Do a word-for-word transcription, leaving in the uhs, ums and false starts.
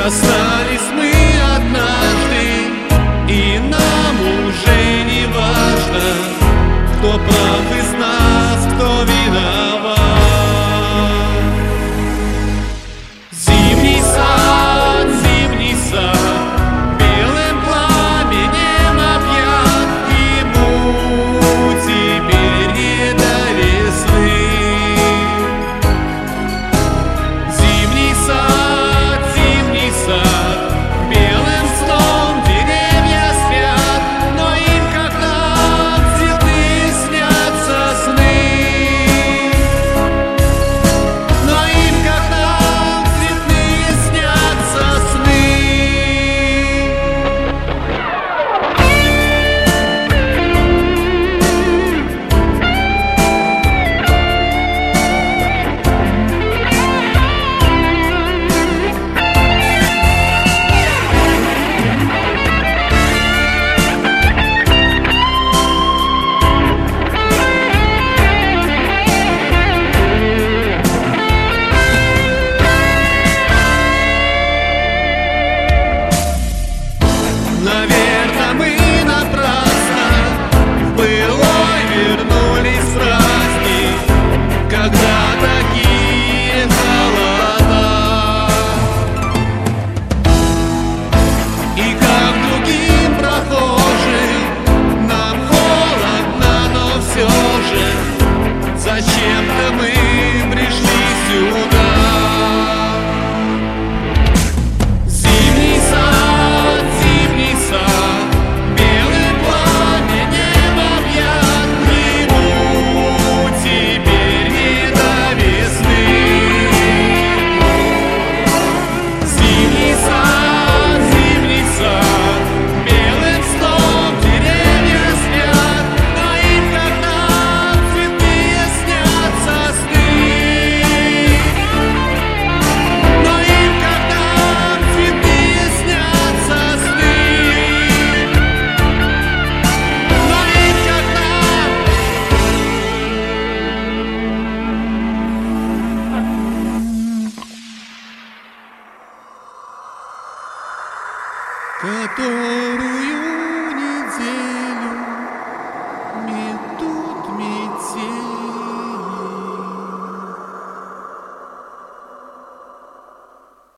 Расстались мы однажды, и нам уже не важно, кто прав из нас, кто виноват. Зимний сад, зимний сад, белым пламенем объят, ему теперь не до весны. Зимний сад, зимний сад, белым сном деревья спят, но им, как нам, цветы снятся сны. Но им, как нам, цветные снятся сны. Наверно, мы напрасно в былой вернулись праздник, когда такие холода. И как другим прохожим нам холодно, но все же зачем-то мы пришли сюда. Зимний сад, зимний сад, белым пламенем объят, ему теперь не до весны. Зимний сад, зимний сад, белым сном деревья спят, но им, как нам, цветные снятся сны. Но им, как нам, цветные снятся сны. Но им, как нам. Которую неделю